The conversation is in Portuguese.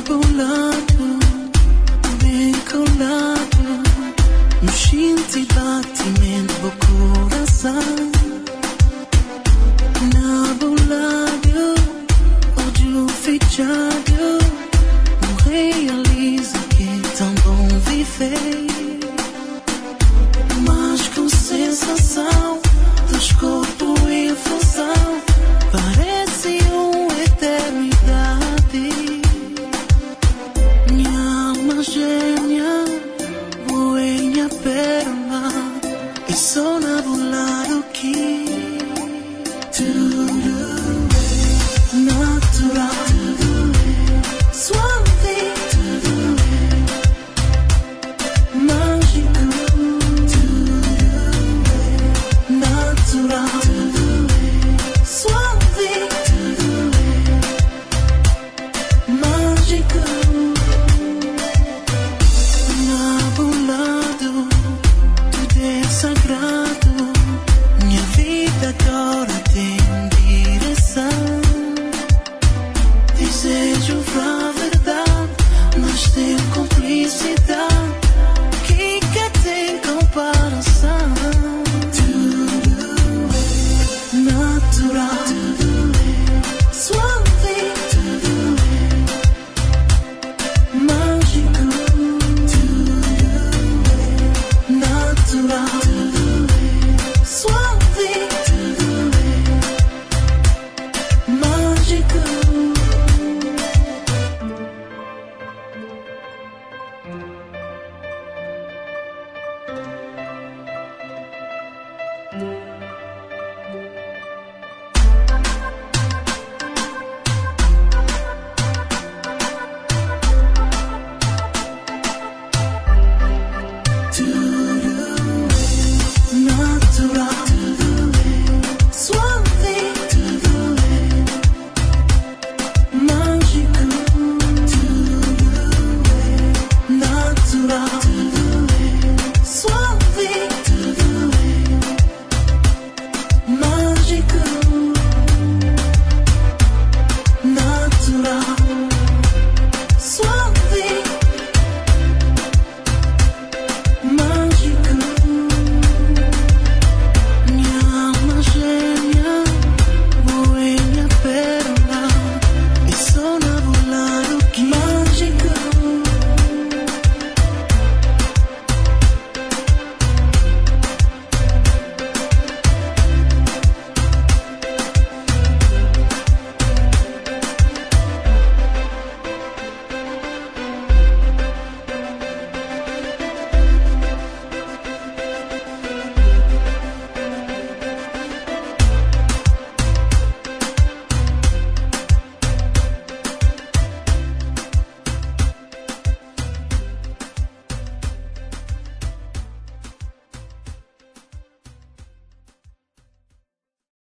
bolado, bem colado, no instinto e batimento do coração. Na bolado, ódio fechado, não realiza que é tão bom viver. Mas com sensação dos corpos em fusão, parece uma eternidade. Minha alma gêmea, minha perna, e só na bolado que tudo é natural, suave, tudo é mágico, tudo é natural, suave, tudo é mágico. Na bolado, tudo é sagrado. Minha vida agora tem direção. Desejo pra verdade, mas tem cumplicidade que tem comparação. Tudo é natural, tudo é suave, tudo é mágico, tudo é natural, tudo é suave, tudo é mágico. Natural, tudo é suave, tudo é mágico, tudo é natural, tudo é suave, tudo é mágico, natural.